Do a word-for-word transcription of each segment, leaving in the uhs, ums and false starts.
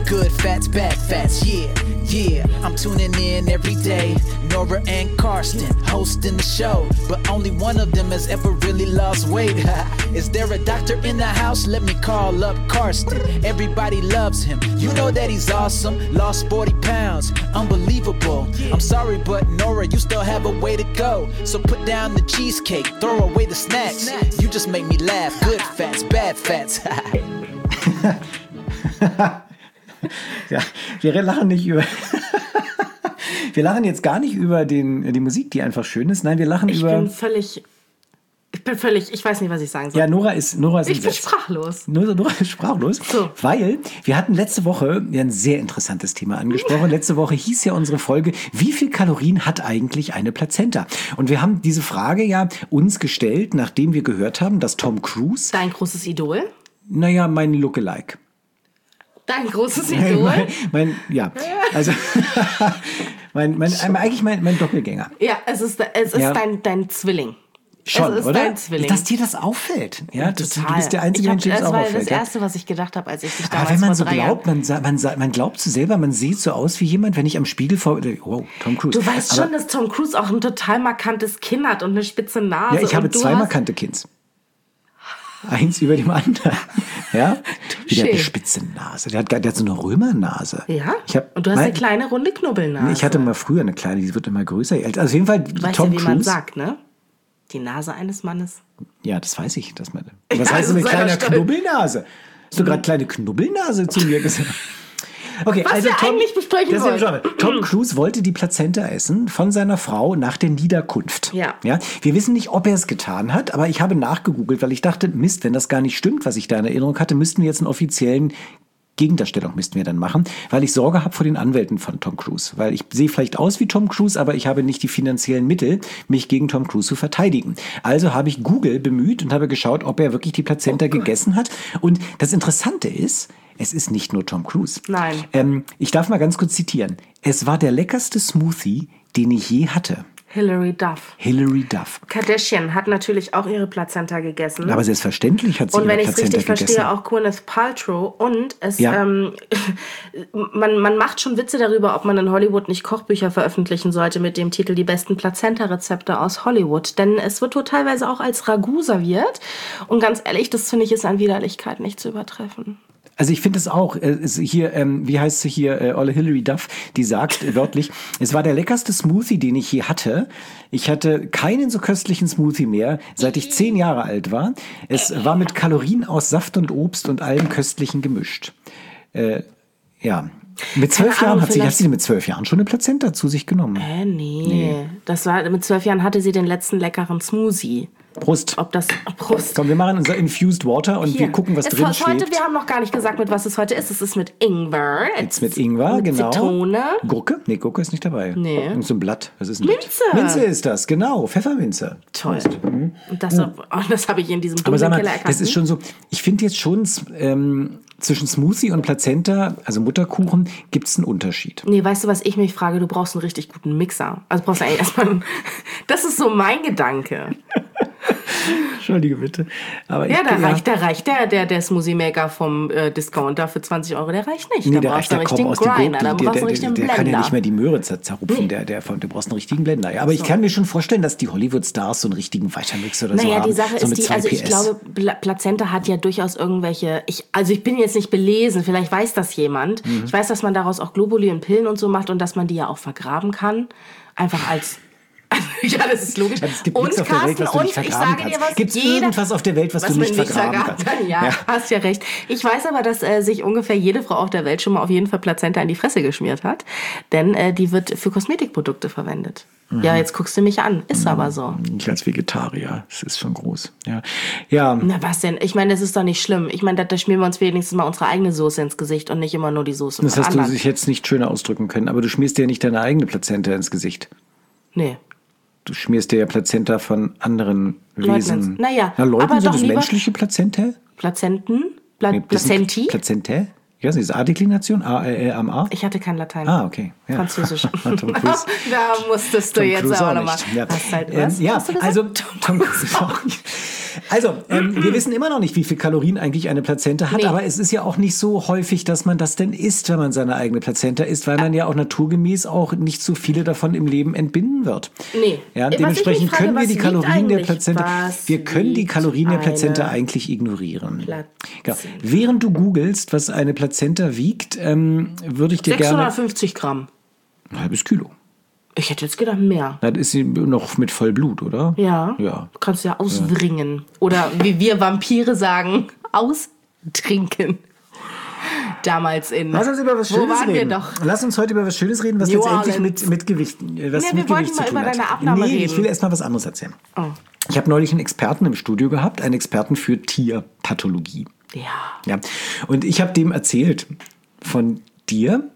Good fats, bad fats, yeah, yeah. I'm tuning in every day. Nora and Karsten hosting the show, but only one of them has ever really lost weight. Is there a doctor in the house? Let me call up Karsten. Everybody loves him. You know that he's awesome. Lost forty pounds, unbelievable. I'm sorry, but Nora, you still have a way to go. So put down the cheesecake, throw away the snacks. You just make me laugh. Good fats, bad fats. Ja, wir lachen nicht über. Wir lachen jetzt gar nicht über den, die Musik, die einfach schön ist. Nein, wir lachen ich über. Ich bin völlig. Ich bin völlig. Ich weiß nicht, was ich sagen soll. Ja, Nora ist. Nora ist ich bin sprachlos. Nora, Nora ist sprachlos. So. Weil wir hatten letzte Woche ja ein sehr interessantes Thema angesprochen. Letzte Woche hieß ja unsere Folge, wie viel Kalorien hat eigentlich eine Plazenta? Und wir haben diese Frage ja uns gestellt, nachdem wir gehört haben, dass Tom Cruise. Dein großes Idol? Naja, mein Lookalike. Dein großes Idol? Mein, mein, ja, also mein, mein, eigentlich mein, mein Doppelgänger. Ja, es ist, es ist ja. dein, dein Zwilling. Schon, es ist oder? Dein Zwilling. Dass dir das auffällt. Ja, das, Total. Du bist der einzige hab, Mensch, dem das auch auffällt. Das war das ja? Erste, was ich gedacht habe, als ich dich damals Aber wenn man vor so drei glaubt, man, man, man glaubt so selber, man sieht so aus wie jemand, wenn ich am Spiegel vor... Wow, Tom Cruise. Du weißt Aber, schon, dass Tom Cruise auch ein total markantes Kinn hat und eine spitze Nase. Ja, ich habe zwei markante Kinns. Eins über dem anderen. Ja? Wie der hat eine spitze Nase. Der hat, der hat so eine Römernase. Ja? Ich hab, und du hast mein, eine kleine, runde Knubbelnase. Ich hatte mal früher eine kleine, die wird immer größer. Also auf jeden Fall du weißt Tom ja, wie Cruise. man sagt, ne? Die Nase eines Mannes. Ja, das weiß ich. Das meine. Was Ja, heißt denn eine also kleine Knubbelnase? Hast du gerade kleine Knubbelnase zu mir gesagt? Okay, Was also wir Tom, eigentlich besprechen wollen. Tom Cruise wollte die Plazenta essen von seiner Frau nach der Niederkunft. Ja. Ja. Wir wissen nicht, ob er es getan hat, aber ich habe nachgegoogelt, weil ich dachte, Mist, wenn das gar nicht stimmt, was ich da in Erinnerung hatte, müssten wir jetzt einen offiziellen Gegendarstellung müssten wir dann machen, weil ich Sorge habe vor den Anwälten von Tom Cruise. Weil ich sehe vielleicht aus wie Tom Cruise, aber ich habe nicht die finanziellen Mittel, mich gegen Tom Cruise zu verteidigen. Also habe ich Google bemüht und habe geschaut, ob er wirklich die Plazenta oh gegessen hat. Und das Interessante ist, es ist nicht nur Tom Cruise. Nein. Ähm, ich darf mal ganz kurz zitieren. Es war der leckerste Smoothie, den ich je hatte. Hilary Duff. Hilary Duff. Kardashian hat natürlich auch ihre Plazenta gegessen. Aber selbstverständlich hat sie und ihre wenn ich es Plazenta richtig gegessen. verstehe, auch Gwyneth Paltrow. Und es, ja. ähm, man, man macht schon Witze darüber, ob man in Hollywood nicht Kochbücher veröffentlichen sollte mit dem Titel Die besten Plazenta-Rezepte aus Hollywood. Denn es wird dort teilweise auch als Ragout serviert. Und ganz ehrlich, das finde ich ist an Widerlichkeit nicht zu übertreffen. Also ich finde es auch, äh, hier, ähm, wie heißt sie hier, äh, Olle Hilary Duff, die sagt äh, wörtlich, es war der leckerste Smoothie, den ich je hatte. Ich hatte keinen so köstlichen Smoothie mehr, seit ich zehn Jahre alt war. Es war mit Kalorien aus Saft und Obst und allem Köstlichen gemischt. Äh, ja. Mit zwölf Jahren hat sie, hat sie mit zwölf Jahren schon eine Plazenta zu sich genommen. Äh, nee. nee. Das war, mit zwölf Jahren hatte sie den letzten leckeren Smoothie. Prost. Ob das, Prost. Komm, wir machen unser Infused Water und Hier. wir gucken, was es drin heute, schwebt. Wir haben noch gar nicht gesagt, mit was es heute ist. Es ist mit Ingwer. Jetzt mit Ingwer, mit genau. Zitrone. Gurke? Nee, Gurke ist nicht dabei. Nee. Und so ein Blatt. Was ist denn Minze. Das? Minze ist das, genau. Pfefferminze. Toll. Mhm. Und das, oh, das habe ich in diesem Aber sag mal, Keller erkannt. das ist schon so, ich finde jetzt schon, ähm, zwischen Smoothie und Plazenta, also Mutterkuchen, gibt es einen Unterschied. Nee, weißt du, was ich mich frage? Du brauchst einen richtig guten Mixer. Also brauchst du eigentlich erstmal einen, das ist so mein Gedanke. Entschuldige bitte. Aber ja, ich, da ja. reicht, da reicht der, der, der Smoothie-Maker vom äh, Discounter für zwanzig Euro, der reicht nicht. Nee, da der brauchst reicht, du einen der kommt richtigen aus dem Grinder, da Gurken. Der, brauchst du einen der, richtigen der, der Blender. kann ja nicht mehr die Möhre zerrupfen, nee. der, der, du brauchst einen richtigen Blender. Ja, aber so. Ich kann mir schon vorstellen, dass die Hollywood-Stars so einen richtigen Weitermixer oder naja, so haben. Naja, die Sache so ist die, also ich P S. glaube, Pla- Plazenta hat ja durchaus irgendwelche, ich, also ich bin jetzt nicht belesen, vielleicht weiß das jemand. Mhm. Ich weiß, dass man daraus auch Globuli und Pillen und so macht und dass man die ja auch vergraben kann. Einfach als... Ja, das ist logisch. Es gibt und nichts auf der Welt, was du nicht vergraben kannst. Gibt es irgendwas auf der Welt, was, was du nicht vergraben nicht kannst? Kann? Ja, ja, hast ja recht. Ich weiß aber, dass äh, sich ungefähr jede Frau auf der Welt schon mal auf jeden Fall Plazenta in die Fresse geschmiert hat. Denn äh, die wird für Kosmetikprodukte verwendet. Mhm. Ja, jetzt guckst du mich an. Ist mhm. aber so. Ich als Vegetarier, das ist schon groß. Ja. ja. Na was denn? Ich meine, das ist doch nicht schlimm. Ich meine, da, da schmieren wir uns wenigstens mal unsere eigene Soße ins Gesicht und nicht immer nur die Soße von Das hast anderen. du sich jetzt nicht schöner ausdrücken können, aber du schmierst dir ja nicht deine eigene Plazenta ins Gesicht. Nee. Du schmierst dir ja Plazenta von anderen Wesen. Leutnants. Naja, Na, Leuten aber sind doch das lieber menschliche Plazenta? Plazenten? Pla- Nee, Plazenti? Plazenta? Ich weiß nicht, ist A-Deklination? A, äh, am A? Ich hatte kein Latein. Ah, okay. Ja. Französisch. Tom Cruise. Da musstest du Tom jetzt Cruise auch auch nochmal. nicht. Ja, Hast halt, ähm, was? ja Hast du gesagt? also Tom Cruise auch nicht. Also, ähm, wir wissen immer noch nicht, wie viel Kalorien eigentlich eine Plazenta hat, Nee. aber es ist ja auch nicht so häufig, dass man das denn isst, wenn man seine eigene Plazenta isst, weil man ja auch naturgemäß auch nicht so viele davon im Leben entbinden wird. Nee. Ja, Was ich dementsprechend mich frage, können wir was die wiegt Kalorien der eigentlich- Plazenta, was wir können die wiegt Kalorien der Plazenta eine eigentlich ignorieren. Plazenta? Genau. Während du googelst, was eine Plazenta wiegt, ähm, würde ich dir gerne sechshundertfünfzig Gramm. ein halbes Kilo. Ich hätte jetzt gedacht mehr. Das ist sie noch mit Vollblut, oder? Ja. Ja. Du kannst ja auswringen. Oder wie wir Vampire sagen, austrinken. Damals in. Lass uns über was Schönes Wo waren reden. wir doch? Lass uns heute über was Schönes reden, was New letztendlich Orleans. mit, mit Gewicht, äh, was Nee, mit wir wollten Gewicht mal zu tun über hat. deine Abnahme nee, reden. ich will erst mal was anderes erzählen. Oh. Ich habe neulich einen Experten im Studio gehabt, einen Experten für Tierpathologie. Ja. Ja. Und ich habe dem erzählt von dir.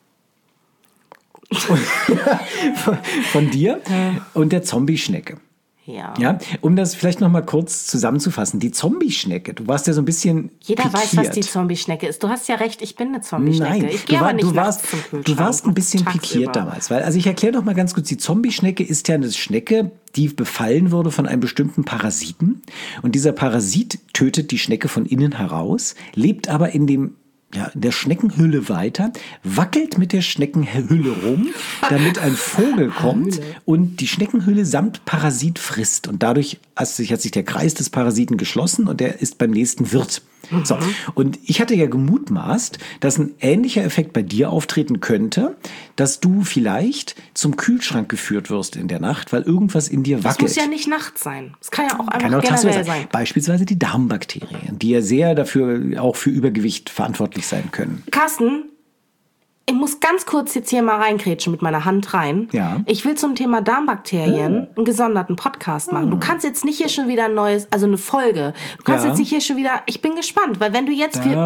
von, von dir und der Zombie-Schnecke. Ja. Ja, um das vielleicht noch mal kurz zusammenzufassen. Die Zombie-Schnecke, du warst ja so ein bisschen Jeder pikiert. weiß, was die Zombie-Schnecke ist. Du hast ja recht, ich bin eine Zombie-Schnecke. Nein, Ich gehe du, war, aber nicht du, nachts warst, zum Kühlschrank. du warst ein bisschen Tagsüber. pikiert damals. Weil, also ich erkläre doch mal ganz kurz, die Zombie-Schnecke ist ja eine Schnecke, die befallen wurde von einem bestimmten Parasiten. Und dieser Parasit tötet die Schnecke von innen heraus, lebt aber in dem ja, in der Schneckenhülle weiter, wackelt mit der Schneckenhülle rum, damit ein Vogel kommt und die Schneckenhülle samt Parasit frisst. Und dadurch hat sich, hat sich der Kreis des Parasiten geschlossen und der ist beim nächsten Wirt. So. Und ich hatte ja gemutmaßt, dass ein ähnlicher Effekt bei dir auftreten könnte, dass du vielleicht zum Kühlschrank geführt wirst in der Nacht, weil irgendwas in dir Das wackelt. muss ja nicht nachts sein. Es kann ja auch Kann einfach auch tagsüber generell sein. sein. Beispielsweise die Darmbakterien, die ja sehr dafür auch für Übergewicht verantwortlich sein können. Carsten, ich muss ganz kurz jetzt hier mal reinkrätschen mit meiner Hand rein. Ja. Ich will zum Thema Darmbakterien einen gesonderten Podcast machen. Du kannst jetzt nicht hier schon wieder ein neues, also eine Folge. Du kannst Ja. jetzt nicht hier schon wieder, ich bin gespannt, weil wenn du jetzt viel...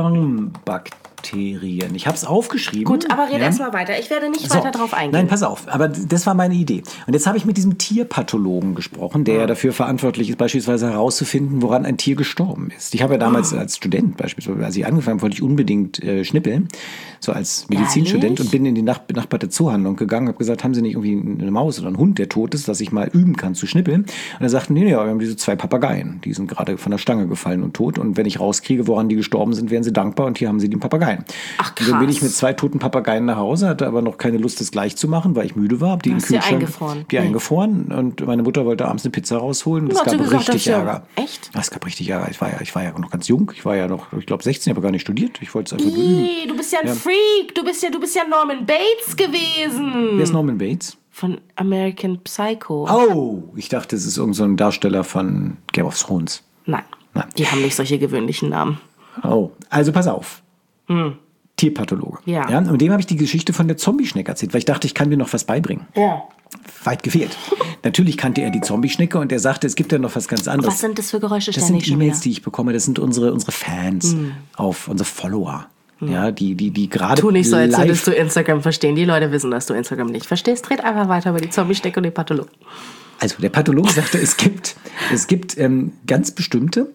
Darmbakterien. Ich habe es aufgeschrieben. Gut, aber red Ja. erst mal weiter. Ich werde nicht So. weiter drauf eingehen. Nein, pass auf. Aber das war meine Idee. Und jetzt habe ich mit diesem Tierpathologen gesprochen, der ja dafür verantwortlich ist, beispielsweise herauszufinden, woran ein Tier gestorben ist. Ich habe ja damals als Student beispielsweise, als ich angefangen habe, wollte ich unbedingt äh, schnippeln, so als Medizinstudent, Ehrlich? und bin in die nach benachbarte Zoohandlung gegangen, habe gesagt, haben Sie nicht irgendwie eine Maus oder einen Hund, der tot ist, dass ich mal üben kann zu schnippeln? Und er sagten, nee, nee, wir haben diese zwei Papageien, die sind gerade von der Stange gefallen und tot, und wenn ich rauskriege, woran die gestorben sind, wären sie dankbar, und hier haben sie den Papageien. Ach, Und dann bin krass. ich mit zwei toten Papageien nach Hause, hatte aber noch keine Lust, das gleich zu machen, weil ich müde war. Hab die Du im hast die Kühlschrank, eingefroren. Die Nee. eingefroren, und meine Mutter wollte abends eine Pizza rausholen. Und es Hat gab sie gesagt, richtig das ist ja- Ärger. echt? Es gab richtig Ärger. Ich war ja, ich war ja noch ganz jung. Ich war ja noch, ich glaube, sechzehn, ich habe gar nicht studiert. Ich wollte es einfach nur üben. Ih, du bist ja ein Freak. Du bist ja, du bist ja Norman Bates gewesen. Wer ist Norman Bates? Von American Psycho. Oh, ich dachte, es ist irgend so ein Darsteller von Game of Thrones. Nein. Nein. Die haben nicht solche gewöhnlichen Namen. Oh, also pass auf. Tierpathologe. Ja. Und dem habe ich die Geschichte von der Zombie-Schnecke erzählt, weil ich dachte, ich kann dir noch was beibringen. Ja. Weit gefehlt. Natürlich kannte er die Zombie-Schnecke, und er sagte, es gibt ja noch was ganz anderes. Was sind das für Geräusche? Das Ständig sind schon E-Mails, wieder? die ich bekomme. Das sind unsere, unsere Fans auf, unsere Follower. Ja, die, die, die gerade Tu nicht so, als live- würdest du Instagram verstehen. Die Leute wissen, dass du Instagram nicht verstehst. Red einfach weiter über die Zombie-Schnecke und den Pathologen. Also der Pathologe sagte, es gibt, es gibt ähm, ganz bestimmte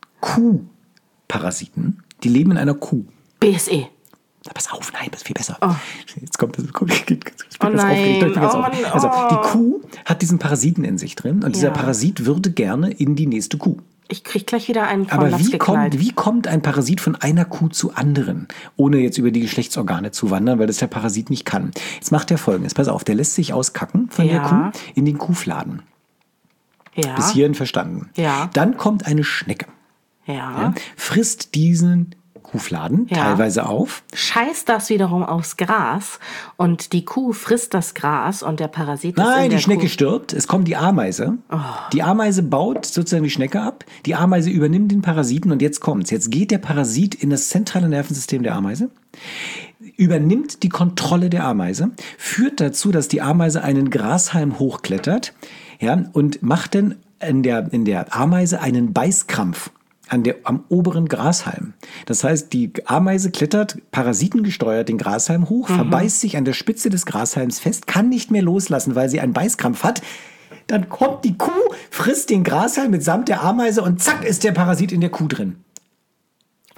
Kuhparasiten, die leben in einer Kuh. B S E. Pass auf, nein, das ist viel besser. Oh. Jetzt kommt das. Komm, ich bin Oh ganz nein. aufgeregt. Ich bin ganz Oh aufgeregt. Mann, Also, oh. die Kuh hat diesen Parasiten in sich drin, und dieser Ja. Parasit würde gerne in die nächste Kuh. Ich krieg gleich wieder einen Aber Vorlatz wie geknallt. kommt, wie kommt ein Parasit von einer Kuh zu anderen, ohne jetzt über die Geschlechtsorgane zu wandern, weil das der Parasit nicht kann? Jetzt macht er Folgendes. Pass auf, der lässt sich auskacken von der Ja. Kuh in den Kuhfladen. Ja. Bis hierhin verstanden. Ja. Dann kommt eine Schnecke, Ja. ja, frisst diesen Kuhfladen Ja. teilweise auf. Scheißt das wiederum aufs Gras und die Kuh frisst das Gras und der Parasit ist in Nein, der die Schnecke Kuh. stirbt. Es kommt die Ameise. Die Ameise baut sozusagen die Schnecke ab. Die Ameise übernimmt den Parasiten, und jetzt kommt's. Jetzt geht der Parasit in das zentrale Nervensystem der Ameise, übernimmt die Kontrolle der Ameise, führt dazu, dass die Ameise einen Grashalm hochklettert, ja, und macht dann in der, in der Ameise einen Beißkrampf an der, am oberen Grashalm. Das heißt, die Ameise klettert parasitengesteuert den Grashalm hoch, verbeißt sich an der Spitze des Grashalms fest, kann nicht mehr loslassen, weil sie einen Beißkrampf hat. Dann kommt die Kuh, frisst den Grashalm mitsamt der Ameise, und zack ist der Parasit in der Kuh drin.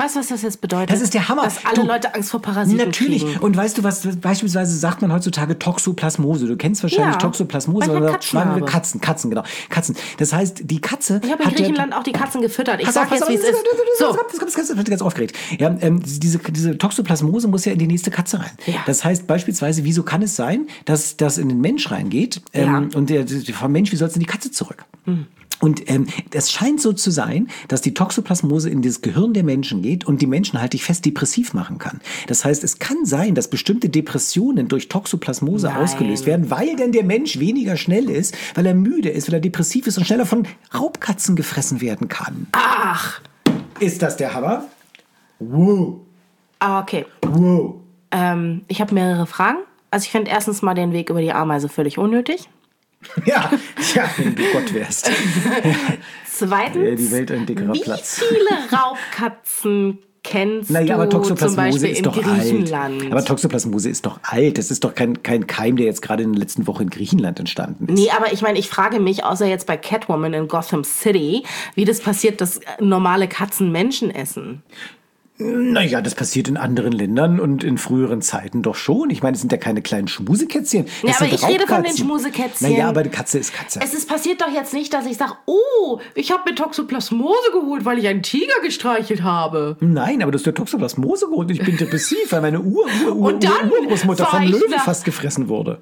Weißt du, was das jetzt bedeutet? Das ist der Hammer. Dass alle du, Leute Angst vor Parasiten natürlich. kriegen. Und weißt du was, beispielsweise sagt man heutzutage Toxoplasmose. Du kennst wahrscheinlich Ja, Toxoplasmose. weil ich oder Katzen schwangere habe. Katzen, Katzen, genau. Katzen. Das heißt, die Katze Ich habe in hat ja- Griechenland auch die Katzen gefüttert. Ich Pass sag auf, pass jetzt, auf, wie es das- ist. das- das- So. Das kommt, das kommt, das kommt ganz aufgeregt. Ja, ähm, diese, diese Toxoplasmose muss ja in die nächste Katze rein. Ja. Das heißt beispielsweise, wieso kann es sein, dass das in den Mensch reingeht ähm, Ja. und der, der vom Mensch, wie soll es in die Katze zurück? Mhm. Und ähm, es scheint so zu sein, dass die Toxoplasmose in das Gehirn der Menschen geht und die Menschen halt dich fest depressiv machen kann. Das heißt, es kann sein, dass bestimmte Depressionen durch Toxoplasmose Nein. ausgelöst werden, weil denn der Mensch weniger schnell ist, weil er müde ist, weil er depressiv ist und schneller von Raubkatzen gefressen werden kann. Ach. Ist das der Hammer? Wow. Ah, okay. Wow. Ähm, ich habe mehrere Fragen. Also ich finde erstens mal den Weg über die Ameise völlig unnötig. Ja, ja, wenn du Gott wärst. Zweitens, Wäre die Welt ein dickerer wie Platz. viele Raubkatzen kennst Naja, aber du zum Toxoplasmose Beispiel ist in doch Griechenland? alt. Aber Toxoplasmose ist doch alt. Das ist doch kein, kein Keim, der jetzt gerade in der letzten Woche in Griechenland entstanden ist. Nee, aber ich meine, ich frage mich, außer jetzt bei Catwoman in Gotham City, wie das passiert, dass normale Katzen Menschen essen. Naja, das passiert in anderen Ländern und in früheren Zeiten doch schon. Ich meine, es sind ja keine kleinen Schmusekätzchen. Ja, Es aber sind ich rede von den Raubkatzen. Schmusekätzchen. Naja, aber die Katze ist Katze. Es ist passiert doch jetzt nicht, dass ich sage, oh, ich habe mir Toxoplasmose geholt, weil ich einen Tiger gestreichelt habe. Nein, aber du hast ja Toxoplasmose geholt und ich bin depressiv, weil meine Ur, Ur, Ur, Und dann Ur, Urgroßmutter fahr vom ich Löwen nach- fast gefressen wurde.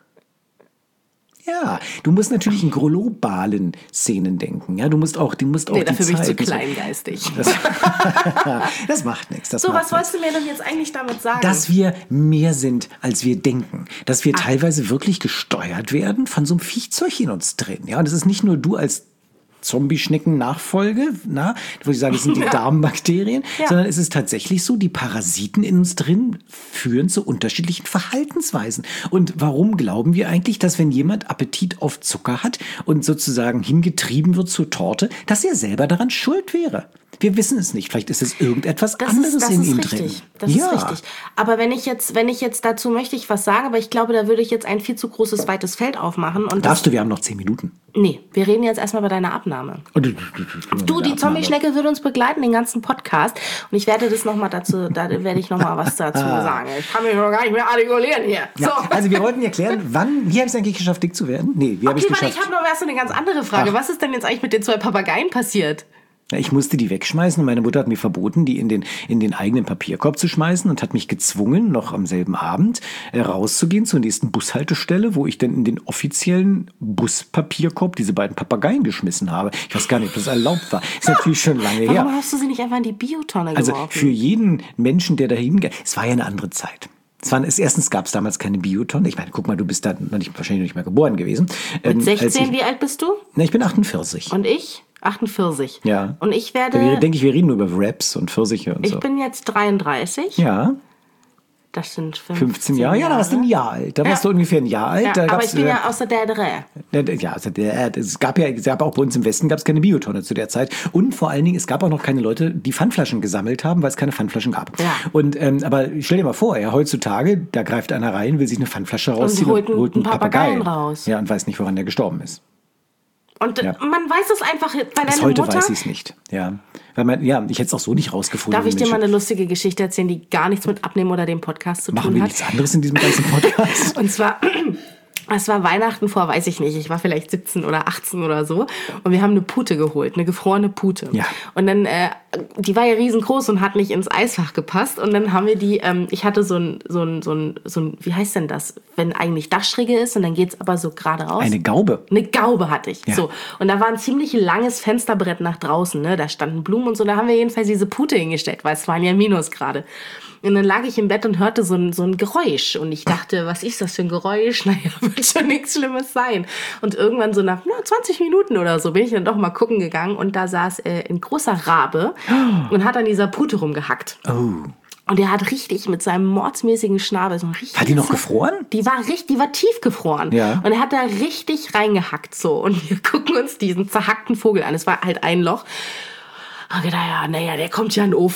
Ja, du musst natürlich in globalen Szenen denken. Ja, du musst auch, du musst auch Nee, die dafür bin ich Zeit zu und so. kleinggeistig. Das, das macht nichts. Das So, macht was wolltest du mir denn jetzt eigentlich damit sagen? Dass wir mehr sind, als wir denken. Dass wir teilweise wirklich gesteuert werden von so einem Viechzeug in uns drin. Ja, und das ist nicht nur du als Zombie-Schnecken-Nachfolge, na, wo ich sage, es sind die Ja. Darmbakterien, Ja. sondern es ist tatsächlich so, die Parasiten in uns drin führen zu unterschiedlichen Verhaltensweisen. Und warum glauben wir eigentlich, dass wenn jemand Appetit auf Zucker hat und sozusagen hingetrieben wird zur Torte, dass er selber daran schuld wäre? Wir wissen es nicht. Vielleicht ist es irgendetwas Das anderes ist, das in ist ihm richtig. drin. Das ja. ist richtig. Aber wenn ich jetzt, wenn ich jetzt dazu möchte ich was sagen, aber ich glaube, da würde ich jetzt ein viel zu großes, weites Feld aufmachen. Und Darfst du, wir haben noch zehn Minuten. Nee, wir reden jetzt erstmal über deine Abnahme. Du, die Zombie-Schnecke wird uns begleiten, den ganzen Podcast. Und ich werde das noch mal dazu, da werde ich noch mal was dazu sagen. Ich kann mich noch gar nicht mehr artikulieren hier. So. Ja, also wir wollten erklären, wann, wie habe ich es eigentlich geschafft, dick zu werden? Nee, wie habe ich Okay, es warte, geschafft? ich habe noch erst so eine ganz andere Frage. Ach. Was ist denn jetzt eigentlich mit den zwei Papageien passiert? Ja, ich musste die wegschmeißen und meine Mutter hat mir verboten, die in den, in den eigenen Papierkorb zu schmeißen und hat mich gezwungen, noch am selben Abend äh, rauszugehen zur nächsten Bushaltestelle, wo ich dann in den offiziellen Buspapierkorb diese beiden Papageien geschmissen habe. Ich weiß gar nicht, ob das erlaubt war. Ist natürlich schon lange her. Warum hast du sie nicht einfach in die Biotonne Also geworfen? für jeden Menschen, der dahin geht, es war ja eine andere Zeit. Es war, es, erstens gab es damals keine Biotonne. Ich meine, guck mal, du bist da noch nicht, wahrscheinlich noch nicht mal geboren gewesen. Ähm, Mit als sechzehn, ich, wie alt bist du? na, ich bin achtundvierzig. Und ich? achtundvierzig. Ja. Und ich Da werde... denke ich, wir reden nur über Raps und Pfirsiche und Ich so. bin jetzt dreiunddreißig. Ja, Das sind fünfzehn, fünfzehn Jahre. Ja, da warst du ein Jahr alt. Da warst du ungefähr ein Jahr alt. Ja, da aber gab's, ich bin äh, ja aus der Derdere. Ja, also der, es gab ja, es gab auch bei uns im Westen gab es keine Biotonne zu der Zeit. Und vor allen Dingen, es gab auch noch keine Leute, die Pfandflaschen gesammelt haben, weil es keine Pfandflaschen gab. Ja. Und, ähm, aber stell dir mal vor, ja, heutzutage, da greift einer rein, will sich eine Pfandflasche rausziehen holt einen- einen Papageien raus. Ja, und weiß nicht, woran der gestorben ist. Und Ja. man weiß es einfach, weil Bis deine heute Mutter... weiß ich es nicht. Ja. Weil man, ja, ich hätte es auch so nicht rausgefunden. Darf ich dir Mensch. mal eine lustige Geschichte erzählen, die gar nichts mit Abnehmen oder dem Podcast zu Machen tun wir hat? nichts anderes in diesem ganzen Podcast? Und zwar, es war Weihnachten vor, weiß ich nicht, ich war vielleicht siebzehn oder achtzehn oder so. Und wir haben eine Pute geholt, eine gefrorene Pute. Ja. Und dann, äh, die war ja riesengroß und hat nicht ins Eisfach gepasst. Und dann haben wir die, ähm, ich hatte so ein, so ein, so ein, so ein, wie heißt denn das? Wenn eigentlich Dachschräge ist und dann geht's aber so gerade raus. Eine Gaube. Eine Gaube hatte ich. Ja. So. Und da war ein ziemlich langes Fensterbrett nach draußen, ne? Da standen Blumen und so. Da haben wir jedenfalls diese Pute hingestellt, weil es waren ja Minusgrade. Und dann lag ich im Bett und hörte so ein, so ein Geräusch. Und ich dachte, was ist das für ein Geräusch? Naja, wird schon nichts Schlimmes sein. Und irgendwann so nach na, zwanzig Minuten oder so bin ich dann doch mal gucken gegangen. Und da saß äh, ein großer Rabe und hat an dieser Pute rumgehackt. Oh. Und der hat richtig mit seinem mordsmäßigen Schnabel so ein richtig. Hat die noch gefroren? Die war richtig, die war tiefgefroren. Ja. Und er hat da richtig reingehackt so. Und wir gucken uns diesen zerhackten Vogel an. Es war halt ein Loch. Und gedacht, ja, naja, der kommt ja in den Ofen.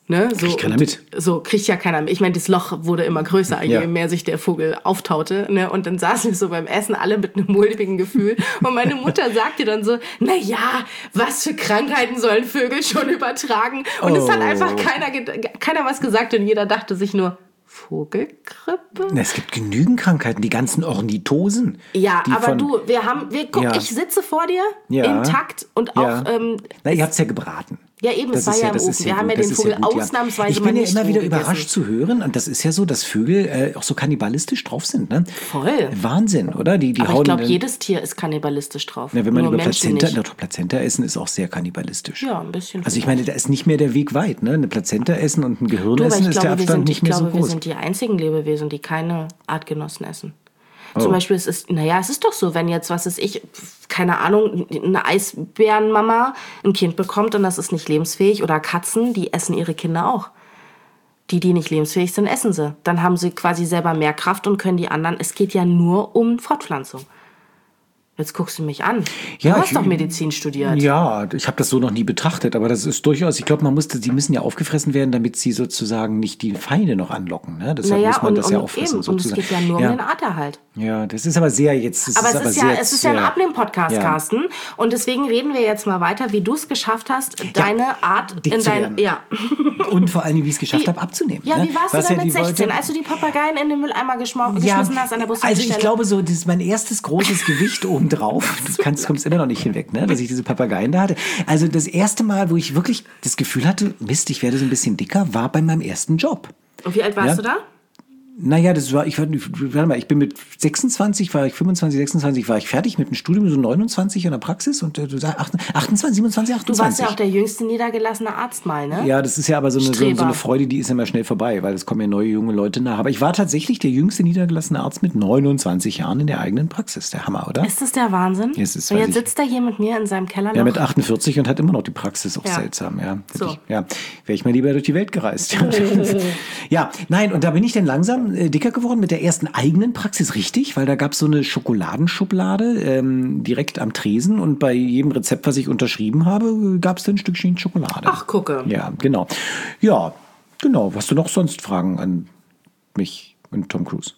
Ne? So, kriegt keiner mit. So kriegt ja keiner mit. Ich meine, das Loch wurde immer größer, je ja. mehr sich der Vogel auftaute. Ne? Und dann saßen wir so beim Essen alle mit einem mulmigen Gefühl. Und meine Mutter sagte dann so, na ja, was für Krankheiten sollen Vögel schon übertragen? Und oh. es hat einfach keiner, keiner was gesagt und jeder dachte sich nur, Vogelgrippe? Na, es gibt genügend Krankheiten, die ganzen Ornithosen. Ja, aber von, du, wir haben, wir, guck, ja. ich sitze vor dir, ja. intakt und auch... Ja. Ähm, na, ihr habt es ja gebraten. Ja, eben, es war ja, ja im Ofen. Wir haben ja das den Vogel ja gut, ausnahmsweise Ich bin mal ja immer wieder gegessen. überrascht zu hören, und das ist ja so, dass Vögel äh, auch so kannibalistisch drauf sind. Ne? Voll. Wahnsinn, oder? Die, die aber hauen ich glaube, jedes Tier ist kannibalistisch drauf. Ja, wenn man Nur über Menschen Plazenta, nicht. doch, Plazenta essen ist auch sehr kannibalistisch. Ja, ein bisschen. Also ich meine, da ist nicht mehr der Weg weit. Ne? Eine Plazenta essen und ein Gehirn du, essen ist glaube, der Abstand sind, nicht mehr glaube, so groß. Wir sind die einzigen Lebewesen, die keine Artgenossen essen. Oh. Zum Beispiel, es ist, naja, es ist doch so, wenn jetzt, was ist ich, keine Ahnung, eine Eisbärenmama ein Kind bekommt und das ist nicht lebensfähig, oder Katzen, die essen ihre Kinder auch. Die, die nicht lebensfähig sind, essen sie. Dann haben sie quasi selber mehr Kraft und können die anderen, es geht ja nur um Fortpflanzung. Jetzt guckst du mich an. Ja, du hast ich, doch Medizin studiert. Ja, ich habe das so noch nie betrachtet, aber das ist durchaus, ich glaube, man musste, die müssen ja aufgefressen werden, damit sie sozusagen nicht die Feinde noch anlocken. Ne? Deshalb naja, muss man und, das ja und auffressen. Eben. Und es geht ja nur ja. um den Arterhalt. Ja, das ist aber sehr jetzt. Das aber ist es aber ist, sehr, ja, es ist ja ein sehr, Abnehmen-Podcast, ja. Carsten. Und deswegen reden wir jetzt mal weiter, wie du es geschafft hast, ja, deine Art dick in zu dein. werden. Ja. Und vor allem, wie ich es geschafft habe, abzunehmen. Ja, ne? wie warst Was du denn ja mit sechzehn, Leute, als du die Papageien in den Mülleimer geschmissen ja, hast an der Bushaltestelle? Also ich glaube so, das ist mein erstes großes Gewicht obendrauf. Du kannst, kommst immer noch nicht hinweg, ne? Dass ich diese Papageien da hatte. Also das erste Mal, wo ich wirklich das Gefühl hatte, Mist, ich werde so ein bisschen dicker, war bei meinem ersten Job. Und wie alt warst ja? du da? Naja, das war, ich war, warte mal, ich bin mit sechsundzwanzig, war ich fünfundzwanzig, sechsundzwanzig, war ich fertig mit dem Studium, so neunundzwanzig in der Praxis und äh, du sagst achtundzwanzig, siebenundzwanzig, achtundzwanzig. Du warst ja auch der jüngste niedergelassene Arzt mal, ne? Ja, das ist ja aber so eine, so, so eine Freude, die ist immer schnell vorbei, weil es kommen ja neue junge Leute nach. Aber ich war tatsächlich der jüngste niedergelassene Arzt mit neunundzwanzig Jahren in der eigenen Praxis. Der Hammer, oder? Ist das der Wahnsinn? Yes, ist, und jetzt ich. sitzt er hier mit mir in seinem Keller noch. Ja, mit achtundvierzig und hat immer noch die Praxis. Auch ja. seltsam, ja. So. Ich, ja, wäre ich mal lieber durch die Welt gereist. Ja, nein, und da bin ich dann langsam äh, dicker geworden mit der ersten eigenen Praxis, richtig, weil da gab es so eine Schokoladenschublade ähm, direkt am Tresen und bei jedem Rezept, was ich unterschrieben habe, gab es dann ein Stückchen Schokolade. Ach, gucke. Ja, genau. Ja, genau. Hast du noch sonst Fragen an mich und Tom Cruise?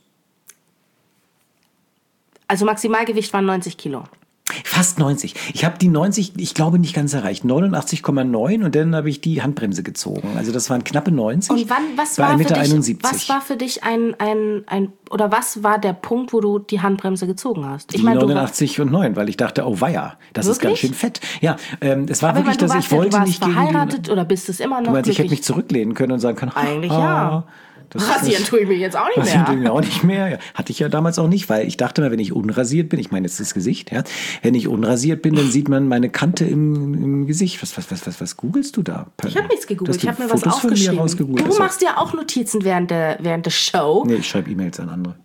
Also Maximalgewicht waren neunzig Kilo. Fast neunzig. Ich habe die neunzig, ich glaube, nicht ganz erreicht. neunundachtzig Komma neun und dann habe ich die Handbremse gezogen. Also das waren knappe neunzig. Und wann, was war, war für dich, einundsiebzig. was war für dich ein, ein, ein, oder was war der Punkt, wo du die Handbremse gezogen hast? Ich Die meine, neunundachtzig und neun, weil ich dachte, oh weia, das wirklich? ist ganz schön fett. Ja, ähm, es war aber wirklich, ich meine, dass du ich warst, wollte ja, du nicht warst gegen verheiratet die, oder bist es immer noch du meinst, ich hätte glücklich? mich zurücklehnen können und sagen können, eigentlich ah, ja. Das Rasieren ist, tue ich mir jetzt auch nicht rasieren mehr. tue ich mir auch nicht mehr. Ja, hatte ich ja damals auch nicht, weil ich dachte mal, wenn ich unrasiert bin, ich meine jetzt das Gesicht, ja, wenn ich unrasiert bin, dann sieht man meine Kante im, im Gesicht. Was, was, was, was, was googelst du da? Ich habe nichts gegoogelt, ich habe mir was Fotos von mir aufgeschrieben. Du also. machst ja auch Notizen während der, während der Show. Nee, ich schreibe E-Mails an andere.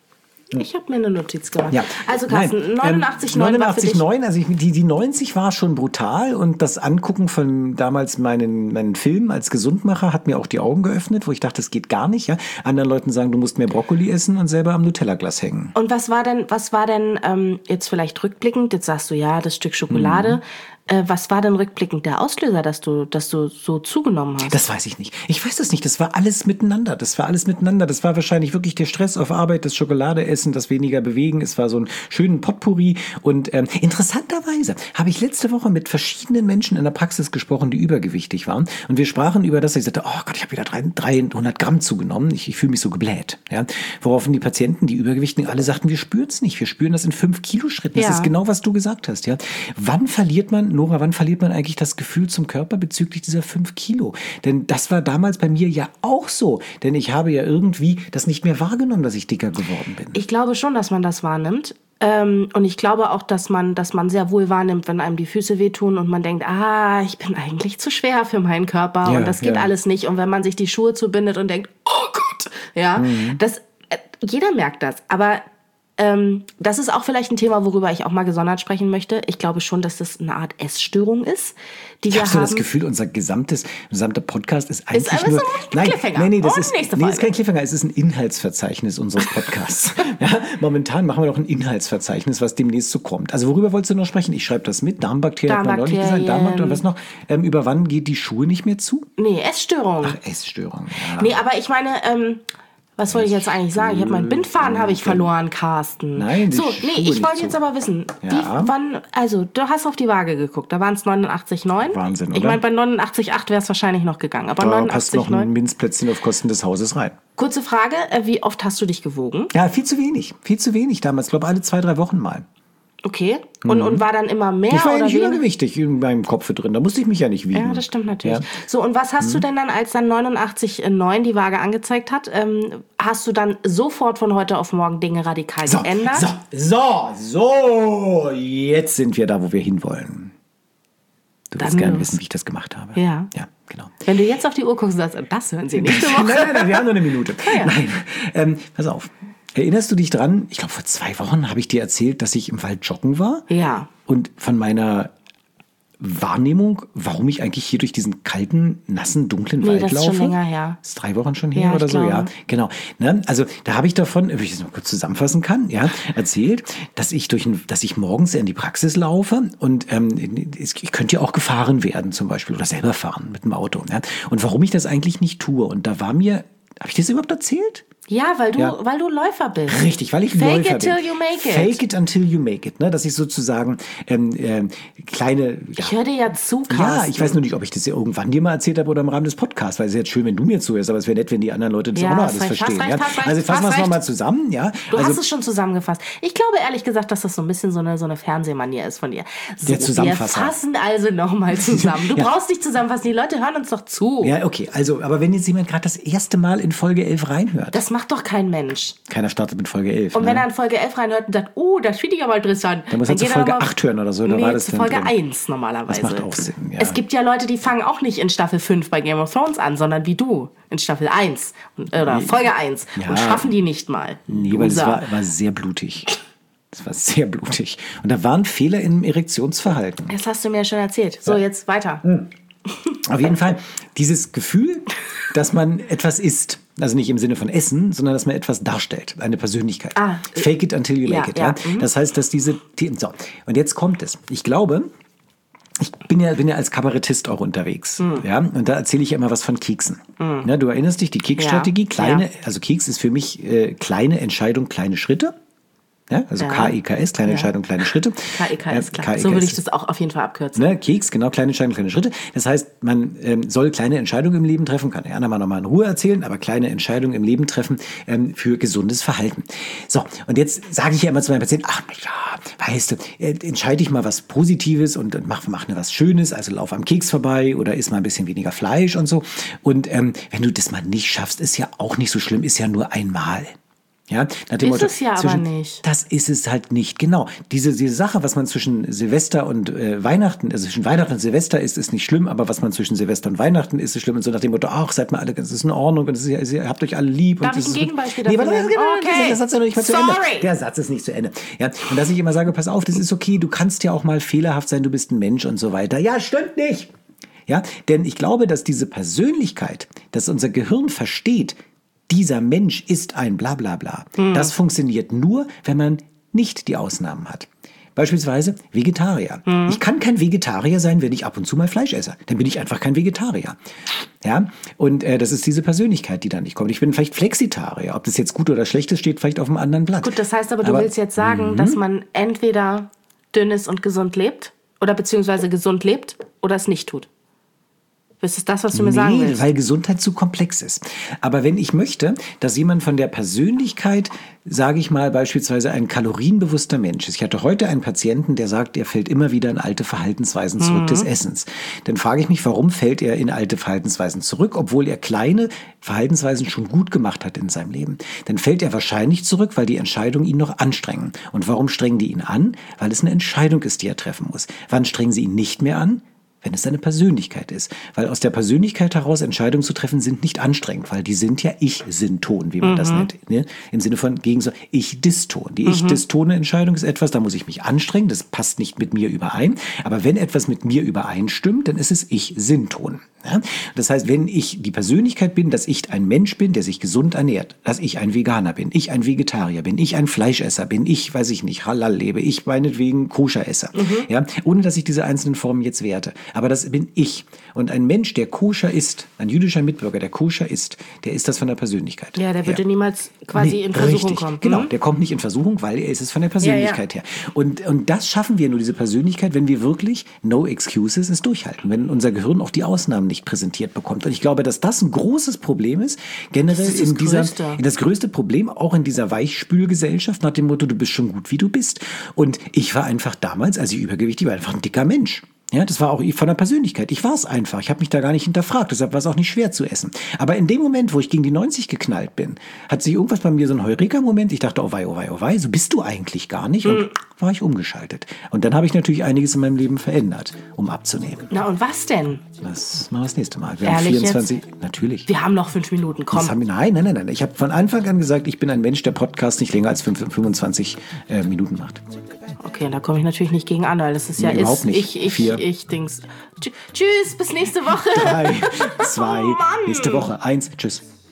Ich habe mir eine Notiz gemacht. Ja. Also Carsten, Nein, neunundachtzig Komma neun ähm, war für dich... neunundachtzig Komma neun, also ich, die, die neunzig war schon brutal und das Angucken von damals meinen, meinen Film als Gesundmacher hat mir auch die Augen geöffnet, wo ich dachte, das geht gar nicht. Ja? Anderen Leuten sagen, du musst mehr Brokkoli essen und selber am Nutella-Glas hängen. Und was war denn, was war denn ähm, jetzt vielleicht rückblickend, jetzt sagst du ja, das Stück Schokolade, mhm. äh, was war denn rückblickend der Auslöser, dass du, dass du so zugenommen hast? Das weiß ich nicht. Ich weiß das nicht. Das war alles miteinander. Das war alles miteinander. Das war wahrscheinlich wirklich der Stress auf Arbeit, das Schokolade essen, das weniger bewegen. Es war so ein schönen Potpourri. Und ähm, interessanterweise habe ich letzte Woche mit verschiedenen Menschen in der Praxis gesprochen, die übergewichtig waren. Und wir sprachen über das. Ich sagte, oh Gott, ich habe wieder dreihundert Gramm zugenommen. Ich, ich fühle mich so gebläht. Ja? Woraufhin die Patienten, die Übergewichtigen, alle sagten, wir spüren es nicht. Wir spüren das in fünf Kilo Schritten. Das ja. ist genau, was du gesagt hast. Ja? Wann verliert man, Nora, wann verliert man eigentlich das Gefühl zum Körper bezüglich dieser fünf Kilo? Denn das war damals bei mir ja auch so. Denn ich habe ja irgendwie das nicht mehr wahrgenommen, dass ich dicker geworden bin. Ich glaube schon, dass man das wahrnimmt. Ähm, und ich glaube auch, dass man, dass man sehr wohl wahrnimmt, wenn einem die Füße wehtun und man denkt, ah, ich bin eigentlich zu schwer für meinen Körper Ja, und das geht ja. alles nicht. Und wenn man sich die Schuhe zubindet und denkt, oh Gott, ja, Mhm. das, äh, jeder merkt das. Aber Ähm, das ist auch vielleicht ein Thema, worüber ich auch mal gesondert sprechen möchte. Ich glaube schon, dass das eine Art Essstörung ist, die ich wir habe so haben. das Gefühl, unser gesamtes, gesamter Podcast ist eigentlich ist nur... So ein nein, Cliffhanger. nein, nee, das Und ist, nächste nee, das Folge. ist kein Cliffhanger, es ist ein Inhaltsverzeichnis unseres Podcasts. Ja, momentan machen wir doch ein Inhaltsverzeichnis, was demnächst so kommt. Also worüber wolltest du noch sprechen? Ich schreibe das mit. Darmbakterien, hat man neulich gesagt. Darmbakterien, was noch? Ähm, über wann geht die Schuhe nicht mehr zu? Nee, Essstörung. Ach, Essstörung, ja. Nee, aber ich meine, ähm, was wollte ich jetzt eigentlich sagen? Ich habe meinen Bindfaden habe ich verloren, Carsten. Nein, die so, Schuhe nee, ich wollte nicht jetzt so. aber wissen, Ja. wie, wann, also du hast auf die Waage geguckt, da waren es neunundachtzig Komma neun. Wahnsinn, Ich oder? meine, bei neunundachtzig Komma acht wäre es wahrscheinlich noch gegangen, aber Da passt neunundachtzig noch Komma ein neun. Minzplätzchen auf Kosten des Hauses rein. Kurze Frage, äh, wie oft hast du dich gewogen? Ja, viel zu wenig. Viel zu wenig damals. Ich glaube, alle zwei, drei Wochen mal. Okay. Und, und war dann immer mehr Ich war ja oder nicht weniger? übergewichtig in meinem Kopf drin. Da musste ich mich ja nicht wiegen. Ja, das stimmt natürlich. Ja. So, und was hast du denn dann, als dann neunundachtzig Komma neun die Waage angezeigt hat, ähm, hast du dann sofort von heute auf morgen Dinge radikal So, geändert? so, so, so. Jetzt sind wir da, wo wir hinwollen. Du willst Dann gerne los. wissen, wie ich das gemacht habe. Ja. Ja, genau. Wenn du jetzt auf die Uhr guckst und sagst, das hören sie nächste Nein, Woche. nein, nein, wir haben nur eine Minute. ja. Nein, ähm, pass auf. Erinnerst du dich dran? Ich glaube, vor zwei Wochen habe ich dir erzählt, dass ich im Wald joggen war. Ja. Und von meiner Wahrnehmung, warum ich eigentlich hier durch diesen kalten, nassen, dunklen Nee, Wald das ist laufe. schon länger her. Das ist drei Wochen schon her Ja, ich oder so, glaube. ja. Genau. Ne? Also da habe ich davon, wenn ich das mal kurz zusammenfassen kann, ja, erzählt, dass ich durch ein, dass ich morgens in die Praxis laufe und ähm, es- ich könnte ja auch gefahren werden zum Beispiel oder selber fahren mit dem Auto. Ja? Und warum ich das eigentlich nicht tue. Und da war mir, habe ich das überhaupt erzählt? Ja, weil du, Ja. weil du Läufer bist. Richtig, weil ich Fake Läufer it till bin. you make it. Fake it until you make it. Ne? Dass ich sozusagen ähm, ähm, kleine... Ja, Ich höre dir ja zu, Carsten. ja, ich weiß nur nicht, ob ich das ja irgendwann dir mal erzählt habe oder im Rahmen des Podcasts, weil es ist jetzt schön, wenn du mir zuhörst, aber es wäre nett, wenn die anderen Leute das Ja, auch noch hast alles recht, hast verstehen. recht, ja? hast recht, Also fassen wir hast es nochmal recht. zusammen. Ja? Du also, hast es schon zusammengefasst. Ich glaube ehrlich gesagt, dass das so ein bisschen so eine, so eine Fernsehmanier ist von dir. So, Der wir Zusammenfasser. fassen also nochmal zusammen. Du Ja. brauchst nicht zusammenfassen, die Leute hören uns doch zu. ja, okay. Also, aber wenn jetzt jemand gerade das erste Mal in Folge elf reinhört, Das macht doch kein Mensch. keiner startet mit Folge elf. Und ne? wenn er in Folge elf reinhört und sagt, oh, das finde ich aber interessant. Dann muss er zu geht Folge doch mal- acht hören oder so, da nee, war das zu dann Folge drin. eins normalerweise. Das macht auch Sinn, ja. Es gibt ja Leute, die fangen auch nicht in Staffel fünf bei Game of Thrones an, sondern wie du, in Staffel eins und- oder Folge eins Ja. und schaffen die nicht mal. Nee, weil es Loser. war, war sehr blutig. Das war sehr blutig. Und da waren Fehler im Erektionsverhalten. Das hast du mir ja schon erzählt. So, jetzt weiter. Auf jeden Fall dieses Gefühl, dass man etwas ist. Also nicht im Sinne von Essen, sondern dass man etwas darstellt. Eine Persönlichkeit. Ah, Fake it until you ja, make it. Ja, ja, mhm. Das heißt, dass diese... So, und jetzt kommt es. Ich glaube... Ich bin ja, bin ja als Kabarettist auch unterwegs. Mhm. Ja, und da erzähle ich ja immer was von Keksen. Ja, du erinnerst dich, die Keksstrategie, Ja, kleine, ja. also Keks ist für mich äh, kleine Entscheidung, kleine Schritte. Ja, also Ja. K E K S, kleine Ja. Entscheidung, kleine Schritte. K E K Äh, ist klar. K E K So würde S. ich das auch auf jeden Fall abkürzen. Ne, Keks, genau, kleine Entscheidungen, kleine Schritte. Das heißt, man ähm, soll kleine Entscheidungen im Leben treffen, kann der Anna mal nochmal in Ruhe erzählen, aber kleine Entscheidungen im Leben treffen ähm, für gesundes Verhalten. So, und jetzt sage ich ja immer zu meinen Patienten, ach na ja, weißt du, äh, entscheide ich mal was Positives und, und mach, mach mir was Schönes, also lauf am Keks vorbei oder iss mal ein bisschen weniger Fleisch und so. Und ähm, wenn du das mal nicht schaffst, ist ja auch nicht so schlimm, ist ja nur einmal. Ja, nach dem Ist Motto, es ja aber zwischen, nicht. Das ist es halt nicht, genau. Diese, diese Sache, was man zwischen Silvester und äh, Weihnachten, also zwischen Weihnachten und Silvester ist, ist nicht schlimm, aber was man zwischen Silvester und Weihnachten ist, ist schlimm. Und so nach dem Motto, ach, seid mal alle, es ist in Ordnung und es ist, ihr habt euch alle lieb. Darf und ich es ein ist- Gegenbeispiel Nee, dafür warte, nennen? warte, Okay. der Satz ist ja noch nicht mal zu Sorry. Ende. Der Satz ist nicht zu Ende. Ja, und dass ich immer sage, pass auf, das ist okay, du kannst ja auch mal fehlerhaft sein, du bist ein Mensch und so weiter. Ja, stimmt nicht. Ja, denn ich glaube, dass diese Persönlichkeit, dass unser Gehirn versteht, dieser Mensch ist ein Blablabla. Hm. Das funktioniert nur, wenn man nicht die Ausnahmen hat. Beispielsweise Vegetarier. Hm. Ich kann kein Vegetarier sein, wenn ich ab und zu mal Fleisch esse. Dann bin ich einfach kein Vegetarier. Ja, und äh, das ist diese Persönlichkeit, die dann nicht kommt. Ich bin vielleicht Flexitarier. Ob das jetzt gut oder schlecht ist, steht vielleicht auf einem anderen Blatt. Gut, das heißt aber, du willst jetzt sagen, Mhm. dass man entweder dünn ist und gesund lebt oder beziehungsweise gesund lebt oder es nicht tut. Das ist das, was du mir sagen Nee, willst. weil Gesundheit zu komplex ist. Aber wenn ich möchte, dass jemand von der Persönlichkeit, sage ich mal beispielsweise ein kalorienbewusster Mensch ist. Ich hatte heute einen Patienten, der sagt, er fällt immer wieder in alte Verhaltensweisen zurück Mhm. des Essens. Dann frage ich mich, warum fällt er in alte Verhaltensweisen zurück, obwohl er kleine Verhaltensweisen schon gut gemacht hat in seinem Leben. Dann fällt er wahrscheinlich zurück, weil die Entscheidungen ihn noch anstrengen. Und warum strengen die ihn an? Weil es eine Entscheidung ist, die er treffen muss. Wann strengen sie ihn nicht mehr an? wenn es deine Persönlichkeit ist. Weil aus der Persönlichkeit heraus Entscheidungen zu treffen sind nicht anstrengend, weil die sind ja Ich-Synton, wie man mhm. das nennt. Ne? Im Sinne von Gegensatz Ich-Diston. Die mhm. Ich-Distone Entscheidung ist etwas, da muss ich mich anstrengen, das passt nicht mit mir überein. Aber wenn etwas mit mir übereinstimmt, dann ist es Ich-Synton. Ja? Das heißt, wenn ich die Persönlichkeit bin, dass ich ein Mensch bin, der sich gesund ernährt, dass ich ein Veganer bin, ich ein Vegetarier bin, ich ein Fleischesser bin, ich, weiß ich nicht, Halal lebe, ich meinetwegen Koscher-Esser. Mhm. Ja? Ohne, dass ich diese einzelnen Formen jetzt werte. Aber das bin ich. Und ein Mensch, der koscher ist, ein jüdischer Mitbürger, der koscher ist, der ist das von der Persönlichkeit. Ja, der würde ja. niemals quasi nee, in Versuchung richtig. kommen. Genau, mhm. der kommt nicht in Versuchung, weil er ist es von der Persönlichkeit ja, ja. her. Und, und das schaffen wir nur, diese Persönlichkeit, wenn wir wirklich no excuses es durchhalten. Wenn unser Gehirn auch die Ausnahmen nicht präsentiert bekommt. Und ich glaube, dass das ein großes Problem ist, generell das ist in dieser, größte. das größte Problem, auch in dieser Weichspülgesellschaft, nach dem Motto, du bist schon gut, wie du bist. Und ich war einfach damals, als ich übergewichtig war, einfach ein dicker Mensch. Ja, das war auch von der Persönlichkeit. Ich war es einfach. Ich habe mich da gar nicht hinterfragt. Deshalb war es auch nicht schwer zu essen. Aber in dem Moment, wo ich gegen die neunzig geknallt bin, hat sich irgendwas bei mir so ein Heureka-Moment. Ich dachte, oh wei, oh wei, oh wei, so bist du eigentlich gar nicht. Und mhm. war ich umgeschaltet. Und dann habe ich natürlich einiges in meinem Leben verändert, um abzunehmen. Na und was denn? Das machen wir das nächste Mal. Wir Ehrlich haben vierundzwanzig, jetzt? Natürlich. Wir haben noch fünf Minuten, komm. Das haben wir, nein, nein, nein, nein. Ich habe von Anfang an gesagt, ich bin ein Mensch, der Podcast nicht länger als fünfundzwanzig äh, Minuten macht. Okay, da komme ich natürlich nicht gegen an, weil das ist ja nee, überhaupt ist, nicht. ich, ich, Vier. ich, Dings. Tschüss, bis nächste Woche. Drei, zwei, oh, nächste Woche. Eins, tschüss.